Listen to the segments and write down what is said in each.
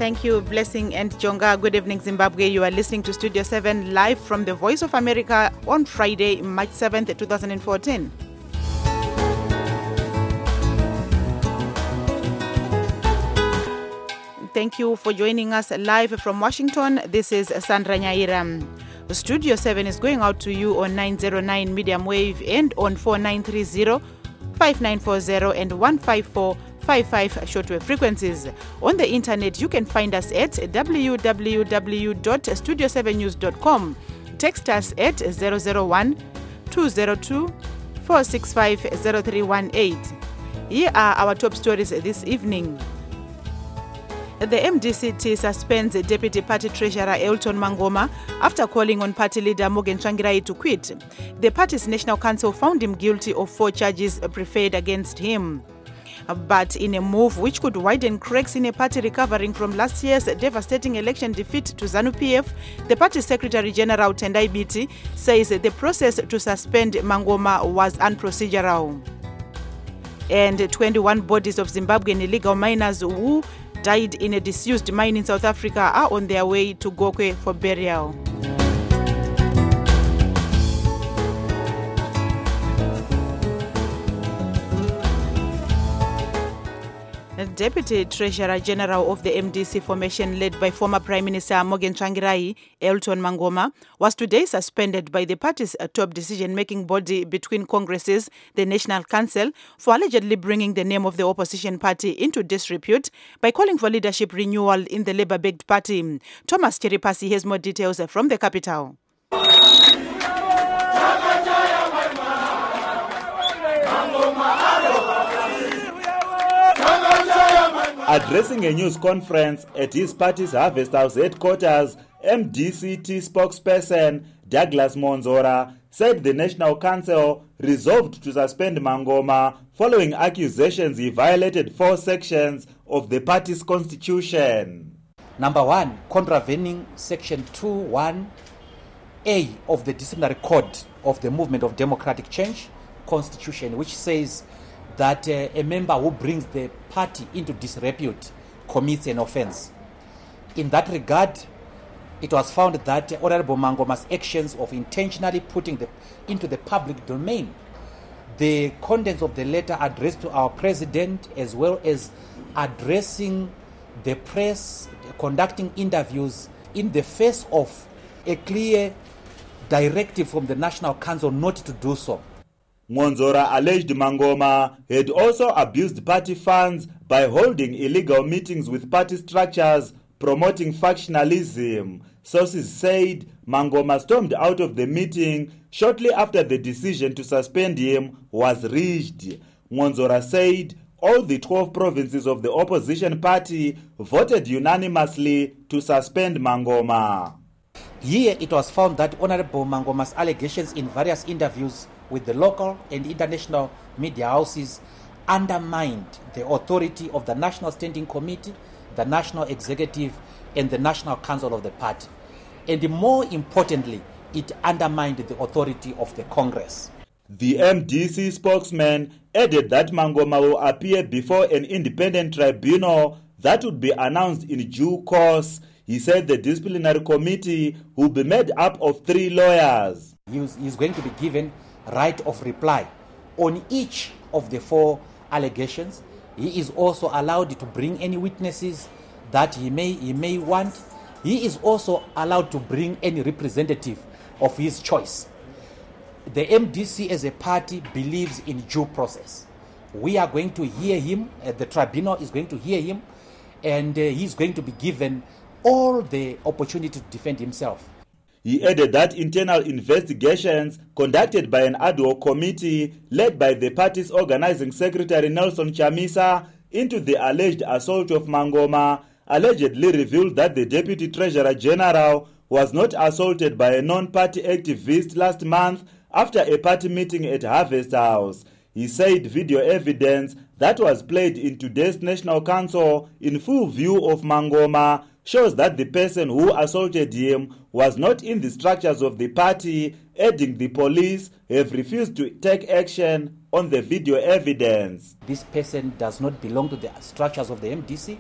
Thank you, Blessing and Jonga. Good evening, Zimbabwe. You are listening to Studio 7 live from the Voice of America on Friday, March 7th, 2014. Thank you for joining us live from Washington. This is Sandra Nyaira. Studio 7 is going out to you on 909 medium wave and on 4930, 5940 and 15455 shortwave frequencies. On the internet, you can find us at www.studio7news.com. Text us at 001-202-465-0318. Here are our top stories this evening. The MDCT suspends Deputy Party Treasurer Elton Mangoma after calling on Party Leader Morgan Tsvangirai to quit. The party's National Council found him guilty of 4 charges preferred against him. But in a move which could widen cracks in a party recovering from last year's devastating election defeat to ZANU-PF, the party's Secretary General Tendai Biti says the process to suspend Mangoma was unprocedural. And 21 bodies of Zimbabwean illegal miners who died in a disused mine in South Africa are on their way to Gokwe for burial. The Deputy Treasurer General of the MDC formation, led by former Prime Minister Morgan Tsvangirai, Elton Mangoma, was today suspended by the party's top decision-making body between Congresses, the National Council, for allegedly bringing the name of the opposition party into disrepute by calling for leadership renewal in the Labour-backed party. Thomas Chiripasi has more details from the capital. Addressing a news conference at his party's Harvest House headquarters, MDCT spokesperson Douglas Monzora said the National Council resolved to suspend Mangoma following accusations he violated 4 sections of the party's constitution. Number 1, contravening Section 2(1)(a) of the Disciplinary Code of the Movement of Democratic Change Constitution, which says that a member who brings the party into disrepute commits an offense. In that regard, it was found that Honorable Mangoma's actions of intentionally putting into the public domain the contents of the letter addressed to our president, as well as addressing the press, conducting interviews in the face of a clear directive from the National Council not to do so. Monzora alleged Mangoma had also abused party funds by holding illegal meetings with party structures promoting factionalism. Sources said Mangoma stormed out of the meeting shortly after the decision to suspend him was reached. Monzora said all the 12 provinces of the opposition party voted unanimously to suspend Mangoma. Here it was found that Honorable Mangoma's allegations in various interviews with the local and international media houses undermined the authority of the National Standing Committee, the National Executive, and the National Council of the party. And more importantly, it undermined the authority of the Congress. The MDC spokesman added that Mangoma will appear before an independent tribunal that would be announced in due course. He said the disciplinary committee will be made up of 3 lawyers. He's going to be given right of reply on each of the 4 allegations. He is also allowed to bring any witnesses that he may want. He is also allowed to bring any representative of his choice. The MDC as a party believes in due process. We are going to hear him, the tribunal is going to hear him, and he's going to be given all the opportunity to defend himself. He added that internal investigations conducted by an ad hoc committee led by the party's organizing secretary Nelson Chamisa into the alleged assault of Mangoma allegedly revealed that the Deputy Treasurer General was not assaulted by a non-party activist last month after a party meeting at Harvest House. He said video evidence that was played in today's National Council in full view of Mangoma shows that the person who assaulted him was not in the structures of the party, adding the police have refused to take action on the video evidence. This person does not belong to the structures of the MDC.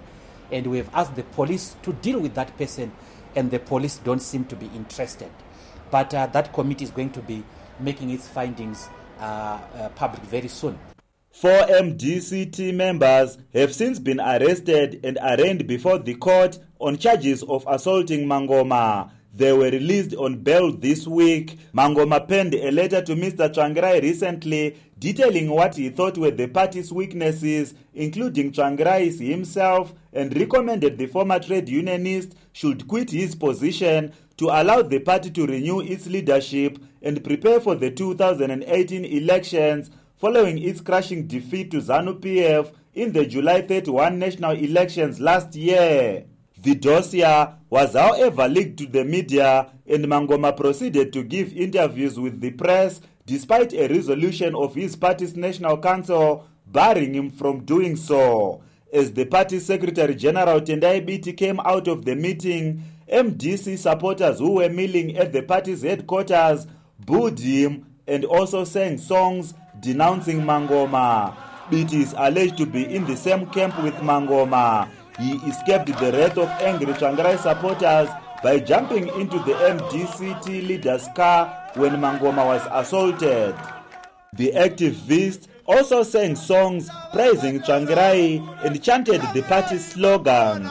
and we have asked the police to deal with that person, and the police don't seem to be interested. But that committee is going to be making its findings public very soon. 4 MDCT members have since been arrested and arraigned before the court on charges of assaulting Mangoma. They were released on bail this week. Mangoma penned a letter to Mr. Tsvangirai recently detailing what he thought were the party's weaknesses, including Tsvangirai himself, and recommended the former trade unionist should quit his position to allow the party to renew its leadership and prepare for the 2018 elections following its crushing defeat to ZANU-PF in the July 31 national elections last year. The dossier was however leaked to the media, and Mangoma proceeded to give interviews with the press despite a resolution of his party's National Council barring him from doing so. As the party's Secretary General Tendai Biti came out of the meeting, MDC supporters who were milling at the party's headquarters booed him and also sang songs denouncing Mangoma. Biti is alleged to be in the same camp with Mangoma. He escaped the wrath of angry Tsvangirai supporters by jumping into the MDCT leader's car when Mangoma was assaulted. The activist also sang songs praising Tsvangirai and chanted the party's slogans.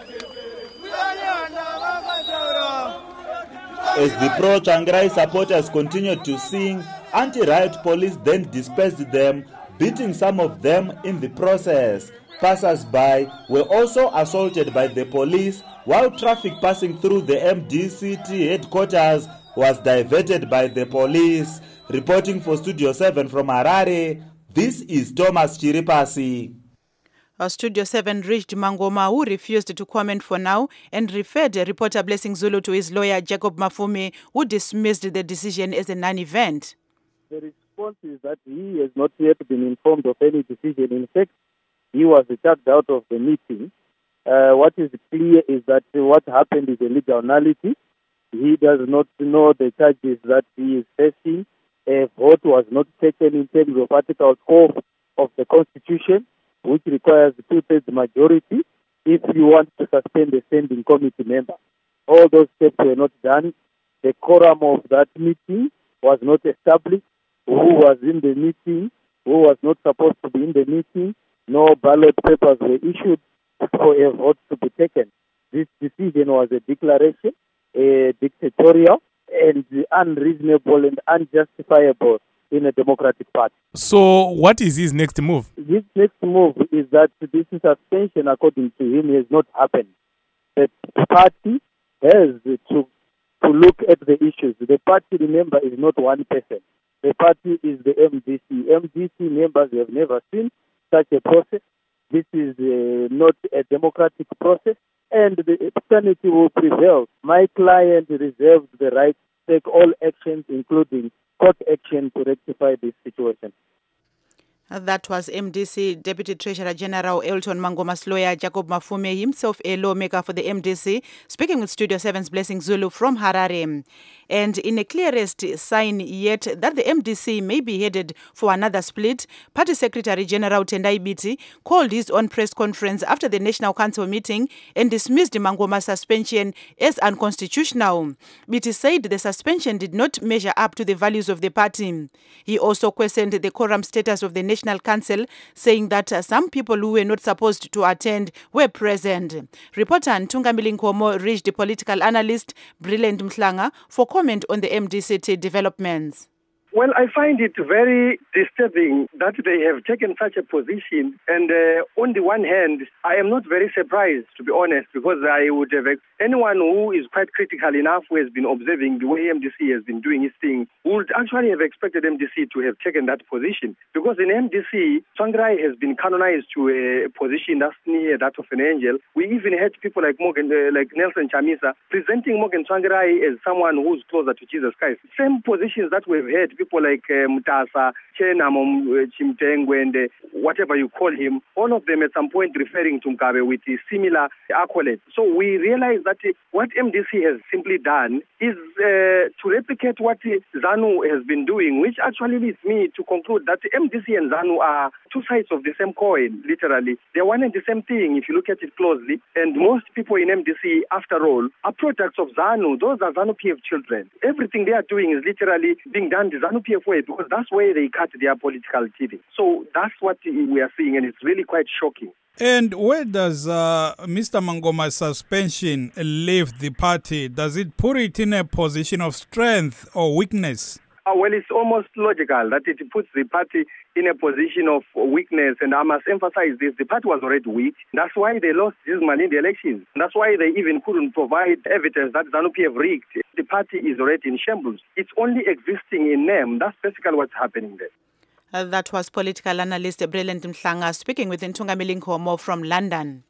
As the pro-Tsvangirai supporters continued to sing, anti-riot police then dispersed them, beating some of them in the process. Passers-by were also assaulted by the police, while traffic passing through the MDCT headquarters was diverted by the police. Reporting for Studio 7 from Harare, this is Thomas Chiripasi. Studio 7 reached Mangoma, who refused to comment for now and referred reporter Blessing Zulu to his lawyer Jacob Mafumi, who dismissed the decision as a non-event. The response is that he has not yet been informed of any decision. In fact, he was chucked out of the meeting. What is clear is that what happened is a legal nullity. He does not know the charges that he is facing. A vote was not taken in terms of Article 4 of the Constitution, which requires 2/3 majority if you want to suspend a standing committee member. All those steps were not done. The quorum of that meeting was not established. Who was in the meeting, who was not supposed to be in the meeting. No ballot papers were issued for a vote to be taken. This decision was a declaration, a dictatorial and unreasonable and unjustifiable in a democratic party. So what is his next move? His next move is that this suspension, according to him, has not happened. The party has to look at the issues. The party, remember, is not one person. The party is the MDC. MDC members have never seen such a process. This is not a democratic process, and the sanity will prevail. My client reserves the right to take all actions, including court action, to rectify this situation. That was MDC Deputy Treasurer General Elton Mangoma's lawyer Jacob Mafumi, himself a lawmaker for the MDC, speaking with Studio 7's Blessing Zulu from Harare. And in a clearest sign yet that the MDC may be headed for another split, Party Secretary General Tendai Biti called his own press conference after the National Council meeting and dismissed Mangoma's suspension as unconstitutional. Biti said the suspension did not measure up to the values of the party. He also questioned the quorum status of the National Council, saying that some people who were not supposed to attend were present. Reporter Ntungamili Nkomo reached political analyst Brilliant Mhlanga for comment on the MDCT developments. Well, I find it very disturbing that they have taken such a position. And on the one hand, I am not very surprised, to be honest, because I would have anyone who is quite critical enough, who has been observing the way MDC has been doing its thing, would actually have expected MDC to have taken that position. Because in MDC, Tsvangirai has been canonized to a position that's near that of an angel. We even had people like Nelson Chamisa presenting Morgan Tsvangirai as someone who's closer to Jesus Christ. Same positions that we've had people like Mutasa, Chenamo Chimtengwe, and whatever you call him, all of them at some point referring to Mugabe with similar accolades. So we realize that what MDC has simply done is to replicate what ZANU has been doing, which actually leads me to conclude that MDC and ZANU are two sides of the same coin, literally. They're one and the same thing if you look at it closely. And most people in MDC, after all, are products of ZANU. Those are ZANU-PF children. Everything they are doing is literally being done the ZANU-PF way because that's where they cut their political teeth. So that's what we are seeing, and it's really quite shocking. And where does Mr. Mangoma's suspension leave the party? Does it put it in a position of strength or weakness? Well, it's almost logical that it puts the party in a position of weakness. And I must emphasize this, the party was already weak. That's why they lost dismally in the elections. That's why they even couldn't provide evidence that ZANU-PF rigged. The party is already in shambles. It's only existing in name. That's basically what's happening there. That was political analyst Brilliant Mhlanga speaking with Ntungamili Nkomo from London.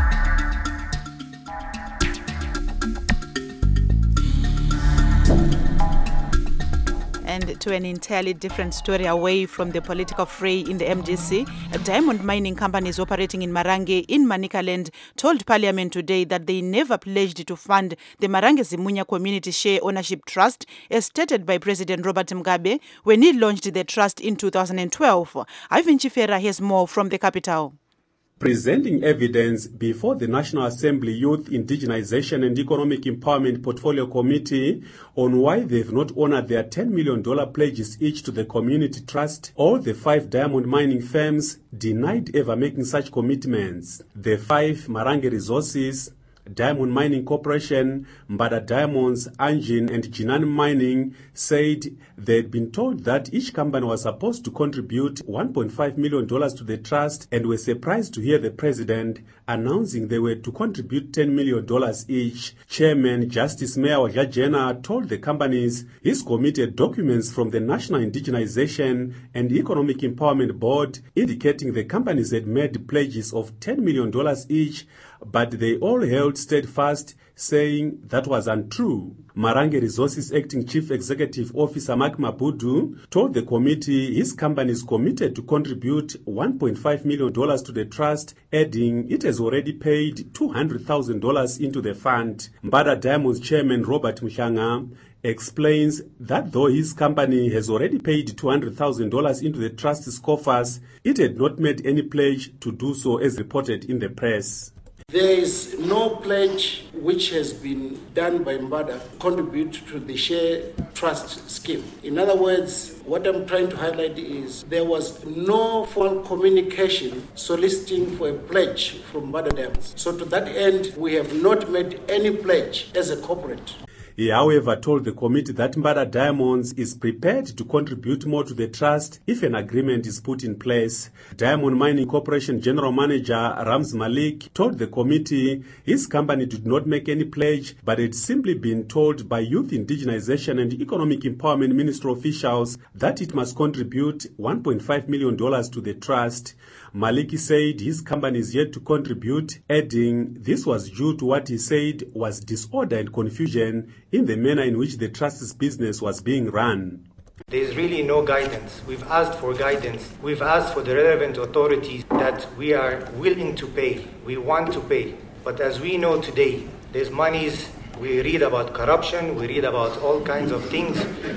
And to an entirely different story away from the political fray in the MDC, a diamond mining companies operating in Marange in Manicaland told Parliament today that they never pledged to fund the Marange Zimunya Community Share Ownership Trust as stated by President Robert Mugabe when he launched the trust in 2012. Ivan Chifera has more from the capital. Presenting evidence before the National Assembly Youth Indigenization and Economic Empowerment Portfolio Committee on why they've not honored their $10 million pledges each to the community trust, all the 5 diamond mining firms denied ever making such commitments. The 5 Marange Resources, Diamond Mining Corporation, Mbada Diamonds, Anjin and Jinan Mining said they'd been told that each company was supposed to contribute $1.5 million to the trust and were surprised to hear the president announcing they were to contribute $10 million each. Chairman Justice Mayor Wajajena told the companies he's committed documents from the National Indigenization and Economic Empowerment Board indicating the companies had made pledges of $10 million each, but they all held steadfast, saying that was untrue. Marange Resources Acting Chief Executive Officer Mark Mabudu told the committee his company is committed to contribute $1.5 million to the trust, adding it has already paid $200,000 into the fund. Mbada Diamonds Chairman Robert Mhlanga explains that though his company has already paid $200,000 into the trust's coffers, it had not made any pledge to do so as reported in the press. There is no pledge which has been done by Mbada to contribute to the share trust scheme. In other words, what I'm trying to highlight is there was no formal communication soliciting for a pledge from Mbada Diamonds. So to that end, we have not made any pledge as a corporate. He, however, told the committee that Mbada Diamonds is prepared to contribute more to the trust if an agreement is put in place. Diamond Mining Corporation General Manager Rams Malik told the committee his company did not make any pledge, but had simply been told by Youth Indigenization and Economic Empowerment Ministry officials that it must contribute $1.5 million to the trust. Maliki said his company is yet to contribute, adding this was due to what he said was disorder and confusion in the manner in which the trust's business was being run. There is really no guidance. We've asked for guidance. We've asked for the relevant authorities that we are willing to pay. We want to pay. But as we know today, there's monies. We read about corruption. We read about all kinds of things.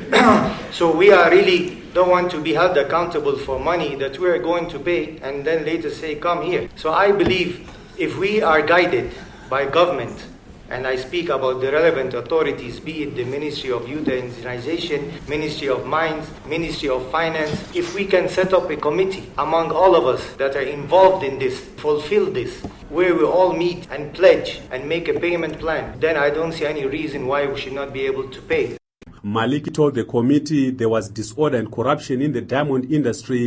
So we are really don't want to be held accountable for money that we are going to pay and then later say, come here. So I believe if we are guided by government, and I speak about the relevant authorities, be it the Ministry of Youth and Indigenization, Ministry of Mines, Ministry of Finance, if we can set up a committee among all of us that are involved in this, fulfill this, where we all meet and pledge and make a payment plan, then I don't see any reason why we should not be able to pay. Maliki told the committee there was disorder and corruption in the diamond industry,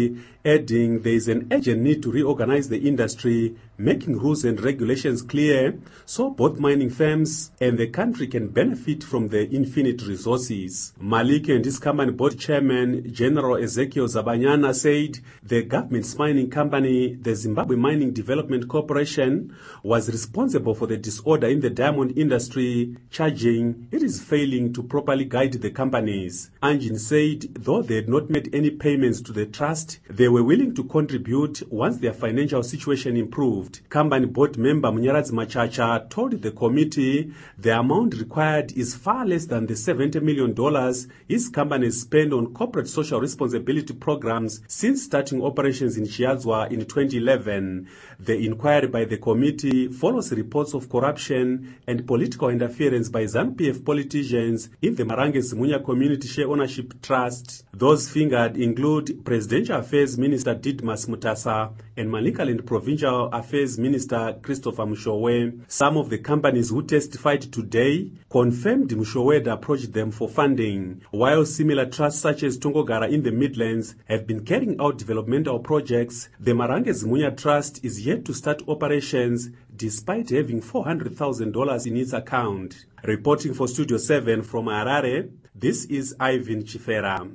adding there is an urgent need to reorganize the industry, making rules and regulations clear so both mining firms and the country can benefit from the infinite resources. Malik and his company board chairman, General Ezekiel Zabanyana, said the government's mining company, the Zimbabwe Mining Development Corporation, was responsible for the disorder in the diamond industry, charging it is failing to properly guide the companies. Anjin said though they had not made any payments to the trust, they were willing to contribute once their financial situation improved. Company board member Munyaradzi Machacha told the committee the amount required is far less than the $70 million his company spent on corporate social responsibility programs since starting operations in Chiadzwa in 2011. The inquiry by the committee follows reports of corruption and political interference by ZANU-PF politicians in the Marange Zimunya Community Share Ownership Trust. Those fingered include Presidential Affairs Minister Didmas Mutasa and Manicaland Provincial Affairs Minister Christopher Mushowe. Some of the companies who testified today confirmed Mushowe had approached them for funding, while similar trusts such as Tongogara in the Midlands have been carrying out developmental projects. The Marange Zimunya Trust is yet to start operations despite having $400,000 in its account. Reporting for Studio 7 from Harare, this is Ivan Chifera.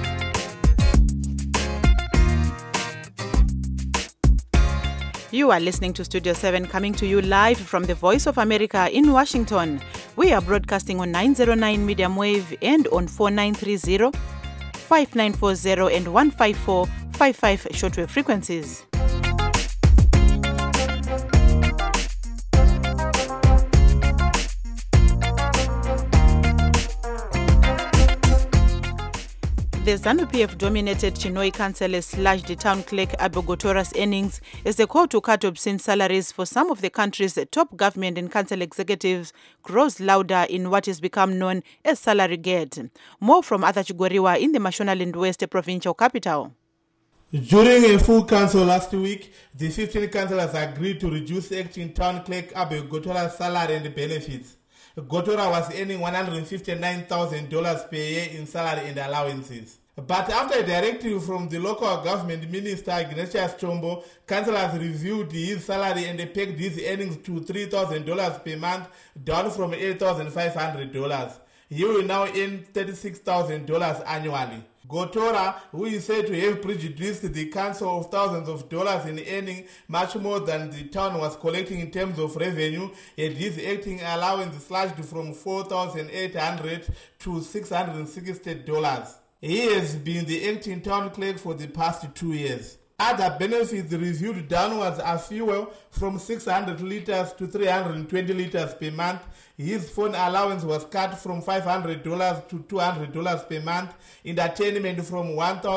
You are listening to Studio 7, coming to you live from the Voice of America in Washington. We are broadcasting on 909 medium wave and on 4930, 5940 and 15455 shortwave frequencies. The ZANU-PF-dominated Chinhoyi Council has slashed the town clerk Abe Gotora's earnings as the call to cut obscene salaries for some of the country's top government and council executives grows louder in what has become known as salary gate. More from Arthur Chigoriwa in the Mashonaland West provincial capital. During a full council last week, the 15 councillors agreed to reduce acting town clerk Abe Gotora's salary and benefits. Gotora was earning $159,000 per year in salary and allowances. But after a directive from the local government minister Ignatius Chombo, councillors reviewed his salary and pegged his earnings to $3,000 per month, down from $8,500. He will now earn $36,000 annually. Gotora, who is said to have prejudiced the council of thousands of dollars in earning much more than the town was collecting in terms of revenue, had his acting allowance slashed from $4,800 to $660. He has been the acting town clerk for the past 2 years. Other benefits reviewed downwards are fuel from 600 liters to 320 liters per month. His phone allowance was cut from $500 to $200 per month. Entertainment from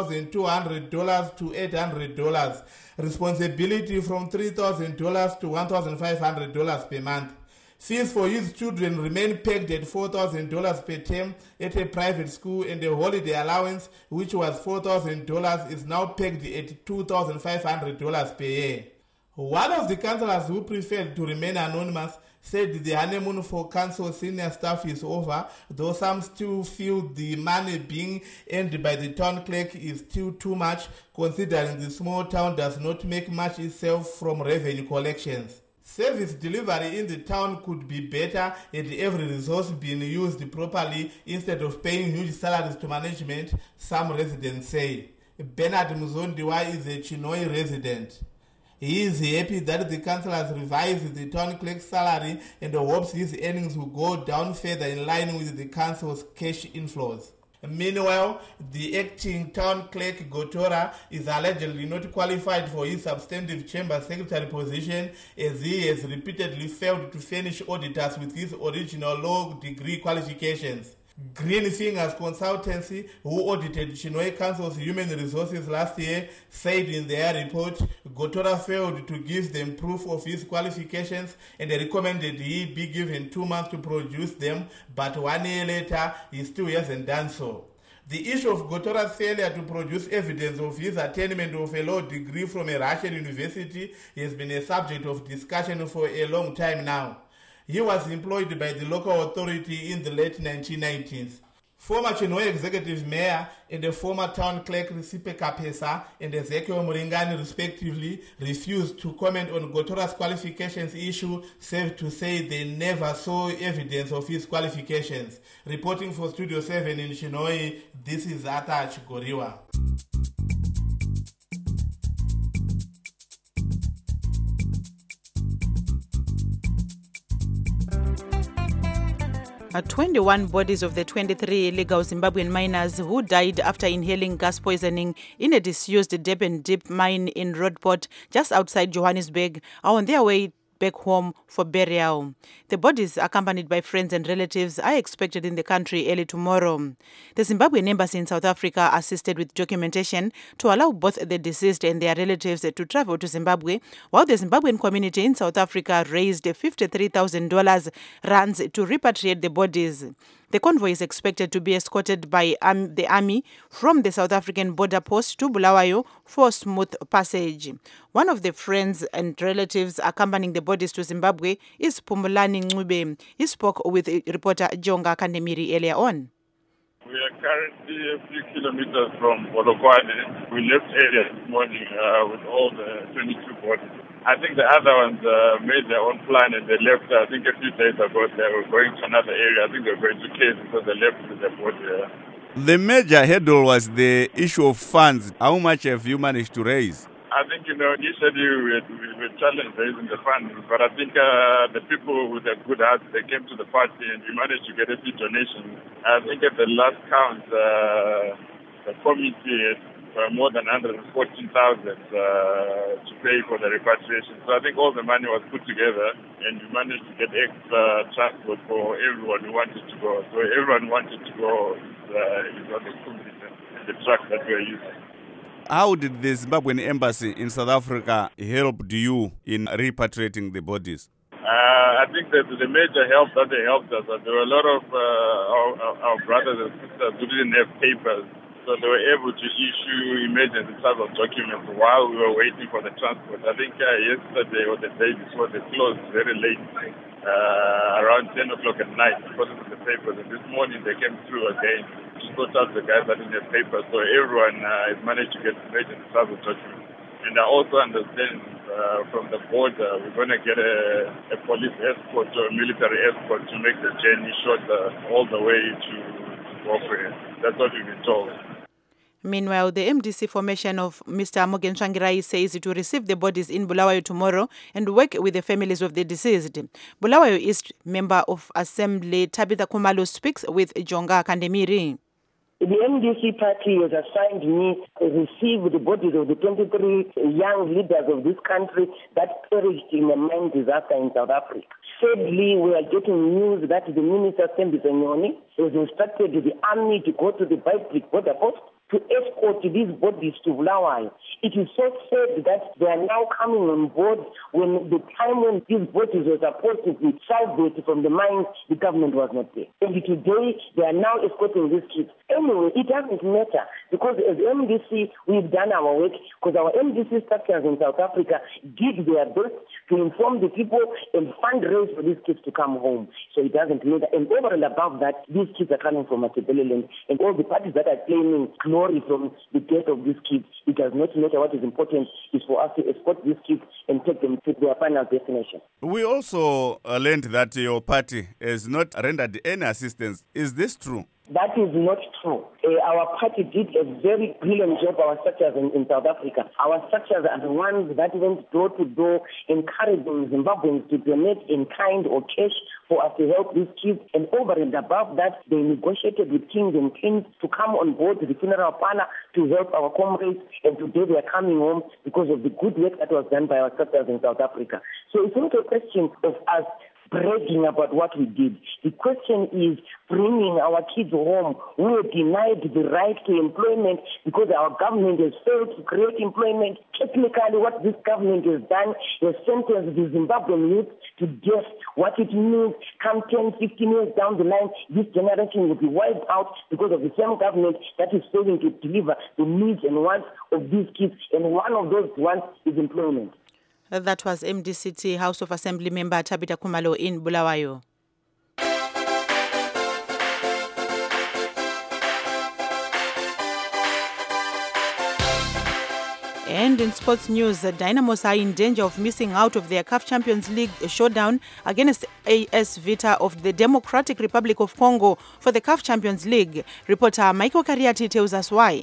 $1,200 to $800. Responsibility from $3,000 to $1,500 per month. Fees for his children remain pegged at $4,000 per term at a private school, and the holiday allowance, which was $4,000, is now pegged at $2,500 per year. One of the councillors who preferred to remain anonymous said the honeymoon for council senior staff is over, though some still feel the money being earned by the town clerk is still too much, considering the small town does not make much itself from revenue collections. Service delivery in the town could be better had every resource being used properly instead of paying huge salaries to management, some residents say. Bernard Muzondiwa is a Chinhoyi resident. He is happy that the councillors revised the town clerk's salary and hopes his earnings will go down further in line with the council's cash inflows. Meanwhile, the acting town clerk Gotora is allegedly not qualified for his substantive chamber secretary position, as he has repeatedly failed to furnish auditors with his original law degree qualifications. Green Fingers Consultancy, who audited Chinhoyi Council's human resources last year, said in their report Gotora failed to give them proof of his qualifications and recommended he be given 2 months to produce them, but 1 year later he still hasn't done so. The issue of Gotora's failure to produce evidence of his attainment of a law degree from a Russian university has been a subject of discussion for a long time now. He was employed by the local authority in the late 1990s. Former Chinhoyi Executive Mayor and the former town clerk Risipe Kapesa and Ezekiel Muringani respectively refused to comment on Gotora's qualifications issue, save to say they never saw evidence of his qualifications. Reporting for Studio 7 in Chinhoyi, this is Ata Chikoriwa. 21 bodies of the 23 illegal Zimbabwean miners who died after inhaling gas poisoning in a disused Durban Deep mine in Roodeport, just outside Johannesburg, are on their way back home for burial. The bodies, accompanied by friends and relatives, are expected in the country early tomorrow. The Zimbabwean embassy in South Africa assisted with documentation to allow both the deceased and their relatives to travel to Zimbabwe, while the Zimbabwean community in South Africa raised $53,000 rands to repatriate the bodies. The convoy is expected to be escorted by the army from the South African border post to Bulawayo for smooth passage. One of the friends and relatives accompanying the bodies to Zimbabwe is Pumulani Ncube. He spoke with reporter Jonga Kandemiri earlier on. We are currently a few kilometers from Polokwane. We left area this morning with all the 22 bodies. I think the other ones made their own plan and they left, I think a few days ago. They were going to another area. I think they were going to Cape, so they left with their body. The major hurdle was the issue of funds. How much have you managed to raise? I think, initially we were challenged raising the funds, but I think the people with a good heart, they came to the party and we managed to get a few donations. I think at the last count, the committee had more than 114,000 to pay for the repatriation. So I think all the money was put together and we managed to get extra transport for everyone who wanted to go. So everyone wanted to go is on the committee and the truck that we are using. How did the Zimbabwean embassy in South Africa help you in repatriating the bodies? I think that the major help that they helped us, there were a lot of our brothers and sisters who didn't have papers, so they were able to issue emergency travel documents while we were waiting for the transport. I think yesterday or the day before they closed very late, around 10 o'clock at night because of the papers. And this morning they came through again to sort out the guys that didn't have papers. So everyone has managed to get emergency travel documents. And I also understand from the border we're going to get a police escort or a military escort to make the journey shorter all the way to Bokwe. That's what we've been told. Meanwhile, the MDC formation of Mr. Morgan Tsvangirai says it will receive the bodies in Bulawayo tomorrow and work with the families of the deceased. Bulawayo East Member of Assembly Tabitha Khumalo speaks with Jonga Kandemiri. The MDC party has assigned me to receive the bodies of the 23 young leaders of this country that perished in a mine disaster in South Africa. Sadly, we are getting news that the Minister Thembi Senyoni has instructed the army to go to the Beitbridge border post to escort these bodies to Bulawayo. It is so sad that they are now coming on board when the time when these bodies were supposed to be salvaged from the mines, the government was not there. And today, they are now escorting these kids. Anyway, it doesn't matter because as MDC, we've done our work because our MDC structures in South Africa did their best to inform the people and fundraise for these kids to come home. So it doesn't matter. And over and above that, these kids are coming from Matabeleland and all the parties that are claiming glory from the death of these kids. It does not matter. What is important is for us to escort these kids and take them to their final destination. We also learned that your party has not rendered any assistance. Is this true? That is not true. Our party did a very brilliant job, our structures in South Africa. Our structures are the ones that went door to door encouraging Zimbabweans to donate in kind or cash for us to help these kids. And over and above that, they negotiated with kings and queens to come on board the funeral parlor to help our comrades. And today they are coming home because of the good work that was done by our structures in South Africa. So it's not a question of us bragging about what we did. The question is bringing our kids home who are denied the right to employment because our government has failed to create employment. Technically, what this government has done is sentenced the Zimbabwean youth to death. What it means, come 10, 15 years down the line, this generation will be wiped out because of the same government that is failing to deliver the needs and wants of these kids. And one of those wants is employment. That was MDCT House of Assembly member Tabitha Khumalo in Bulawayo. And in sports news, the Dynamos are in danger of missing out of their CAF Champions League showdown against AS Vita of the Democratic Republic of Congo for the CAF Champions League. Reporter Michael Kariati tells us why.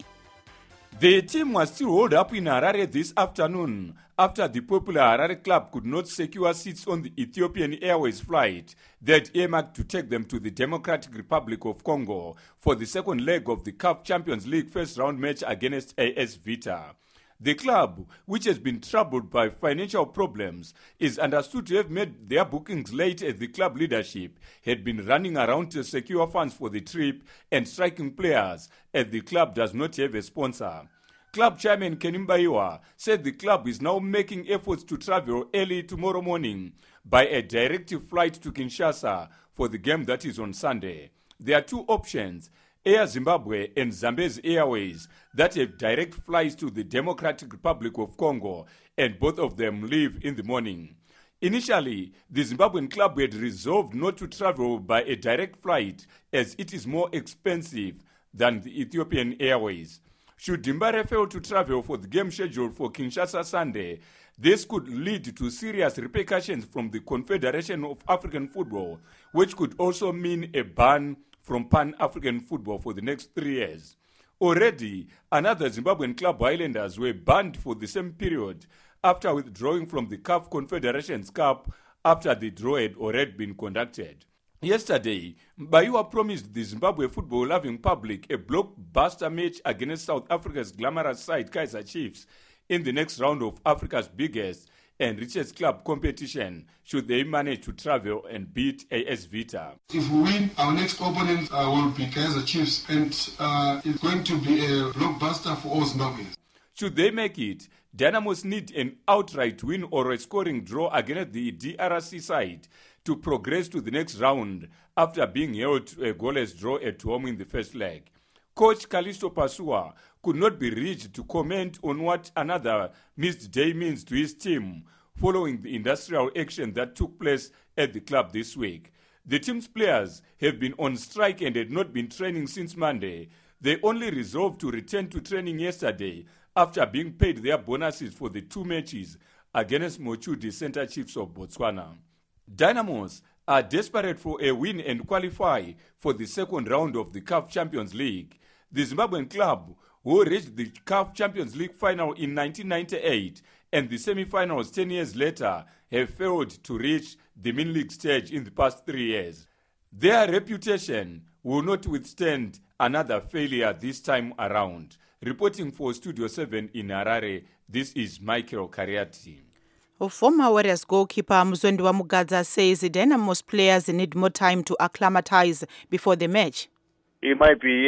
The team was still holed up in Harare this afternoon after the popular Harare club could not secure seats on the Ethiopian Airways flight that earmarked to take them to the Democratic Republic of Congo for the second leg of the CAF Champions League first round match against AS Vita. The club, which has been troubled by financial problems, is understood to have made their bookings late as the club leadership had been running around to secure funds for the trip and striking players, as the club does not have a sponsor. Club chairman Kenimbayiwa said the club is now making efforts to travel early tomorrow morning by a directive flight to Kinshasa for the game that is on Sunday. There are two options: Air Zimbabwe and Zambezi Airways, that have direct flights to the Democratic Republic of Congo, and both of them leave in the morning. Initially, the Zimbabwean club had resolved not to travel by a direct flight as it is more expensive than the Ethiopian Airways. Should Dimbare fail to travel for the game scheduled for Kinshasa Sunday, this could lead to serious repercussions from the Confederation of African Football, which could also mean a ban from Pan-African football for the next 3 years. Already, another Zimbabwean club, Highlanders, were banned for the same period after withdrawing from the CAF Confederations Cup after the draw had already been conducted. Yesterday, Mbayiwa promised the Zimbabwe football-loving public a blockbuster match against South Africa's glamorous side Kaizer Chiefs in the next round of Africa's biggest and richest club competition should they manage to travel and beat AS Vita. If we win, our next opponent will be Kaizer Chiefs, and it's going to be a blockbuster for all Zimbabweans. Should they make it, Dynamos need an outright win or a scoring draw against the DRC side to progress to the next round after being held to a goalless draw at home in the first leg. Coach Kalisto Pasua could not be reached to comment on what another missed day means to his team following the industrial action that took place at the club this week. The team's players have been on strike and had not been training since Monday. They only resolved to return to training yesterday after being paid their bonuses for the 2 matches against Mochudi Center Chiefs of Botswana. Dynamos are desperate for a win and qualify for the second round of the CAF Champions League. The Zimbabwean club, who reached the CAF Champions League final in 1998 and the semi-finals 10 years later, have failed to reach the mini-league stage in the past 3 years. Their reputation will not withstand another failure this time around. Reporting for Studio 7 in Harare, this is Michael Kariati. Former Warriors goalkeeper Muzondiwa Mugadza says Dynamos players need more time to acclimatize before the match. It might be,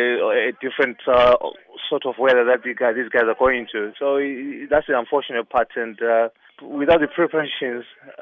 a different sort of weather that these guys are going to. So that's the unfortunate part. And without the preparations,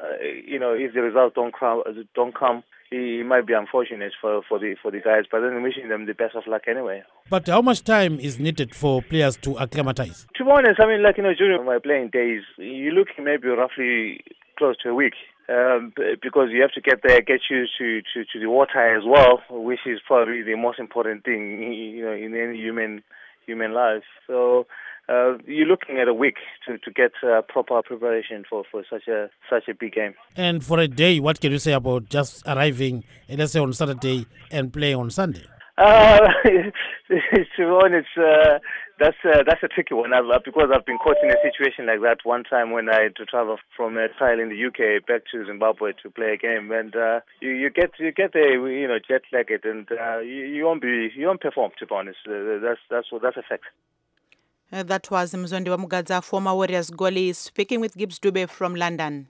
if the results don't come, it might be unfortunate for the guys. But then wishing them the best of luck anyway. But how much time is needed for players to acclimatize? To be honest, during my playing days, you're looking maybe roughly close to a week. Because you have to get used to the water as well, which is probably the most important thing, in any human life. So you're looking at a week to get proper preparation for such a big game. And for a day, what can you say about just arriving, let's say on Saturday, and playing on Sunday? To be honest, that's a tricky one because I've been caught in a situation like that one time when I had to travel from a trial in the UK back to Zimbabwe to play a game, and you get there, jet lagged, and you won't perform. To be honest, that's a fact. That was Mzondiwa Mugadza, former Warriors goalie, speaking with Gibbs Dube from London.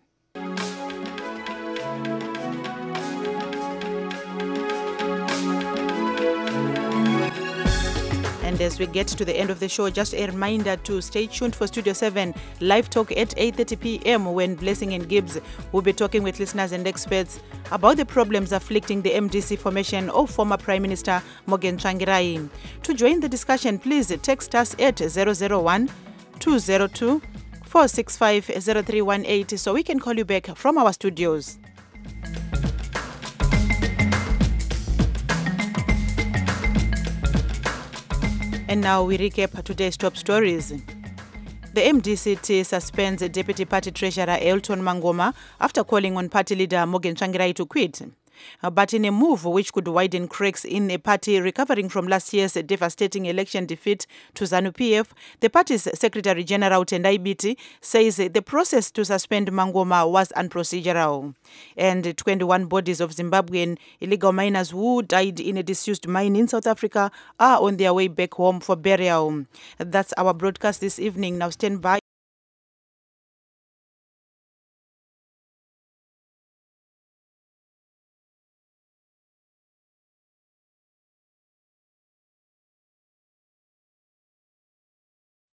And as we get to the end of the show, just a reminder to stay tuned for Studio 7 live talk at 8:30 p.m. when Blessing and Gibbs will be talking with listeners and experts about the problems afflicting the MDC formation of former Prime Minister Morgan Tsvangirai. To join the discussion, please text us at 001 202 465 0318 so we can call you back from our studios. And now we recap today's top stories. The MDCT suspends Deputy Party Treasurer Elton Mangoma after calling on party leader Morgan Tsvangirai to quit. But in a move which could widen cracks in a party recovering from last year's devastating election defeat to ZANU-PF, the party's Secretary General Tendai Biti says the process to suspend Mangoma was unprocedural. And 21 bodies of Zimbabwean illegal miners who died in a disused mine in South Africa are on their way back home for burial. That's our broadcast this evening. Now stand by.